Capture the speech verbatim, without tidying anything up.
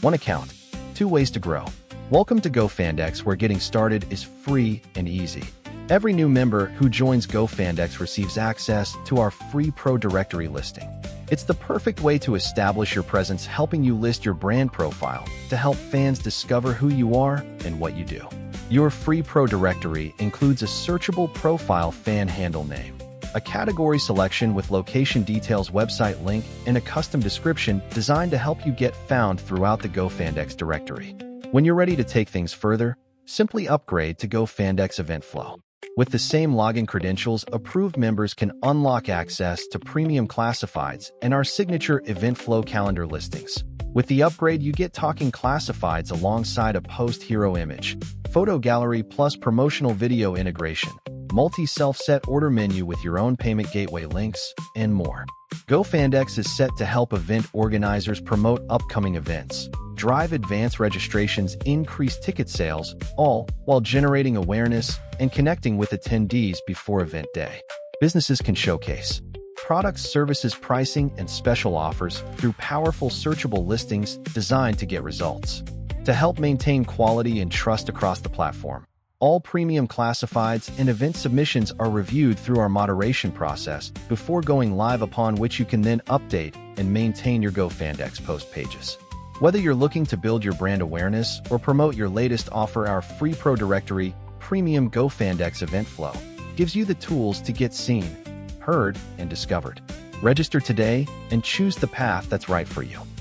One account, two ways to grow. Welcome to GoFandex, where getting started is free and easy. Every new member who joins GoFandex receives access to our free Pro Directory listing. It's the perfect way to establish your presence, helping you list your brand profile to help fans discover who you are and what you do. Your free Pro Directory includes a searchable profile fan handle name, a category selection with location details, website link, and a custom description designed to help you get found throughout the GoFandex directory. When you're ready to take things further, simply upgrade to GoFandex Event Flow. With the same login credentials, approved members can unlock access to premium classifieds and our signature Event Flow calendar listings. With the upgrade, you get talking classifieds alongside a post hero image, photo gallery plus promotional video integration, multi-self-set order menu with your own payment gateway links, and more. GoFandex is set to help event organizers promote upcoming events, drive advance registrations, increase ticket sales, all while generating awareness and connecting with attendees before event day. Businesses can showcase products, services, pricing, and special offers through powerful searchable listings designed to get results. To help maintain quality and trust across the platform, all premium classifieds and event submissions are reviewed through our moderation process before going live, upon which you can then update and maintain your GoFandex post pages. Whether you're looking to build your brand awareness or promote your latest offer, our free Pro Directory Premium GoFandex Event Flow gives you the tools to get seen, heard, and discovered. Register today and choose the path that's right for you.